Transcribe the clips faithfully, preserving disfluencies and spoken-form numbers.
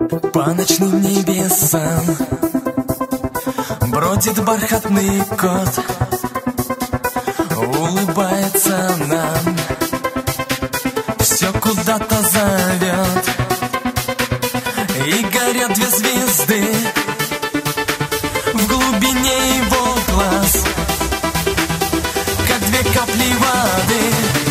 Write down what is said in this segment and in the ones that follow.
По ночным небесам бродит бархатный кот, улыбается нам, все куда-то зовет. И горят две звезды в глубине его глаз, как две капли воды,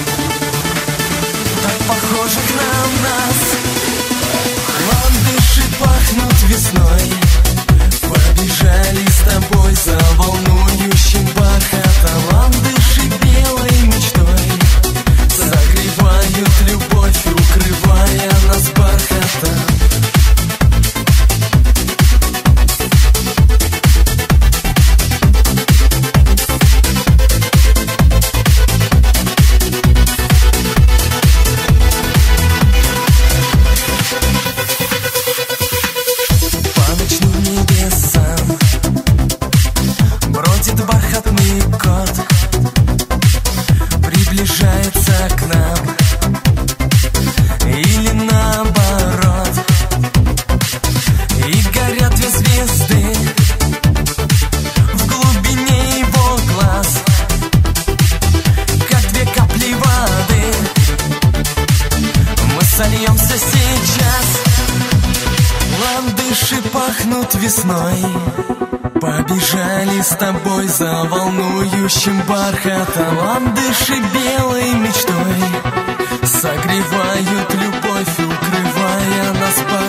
так похожих на нас. Ландыши пахнут весной, побежали с тобой за волнующим бархатом. Ландыши белой мечтой согревают любовь, укрывая нас бархатом. Бархатный кот приближается к нам, или наоборот. И горят две звезды в глубине его глаз, как две капли воды. Мы сольемся сейчас. Ландыши пахнут весной, побежали с тобой за волнующим бархатом. Ландыши белой мечтой согревают любовь, укрывая нас бархатом.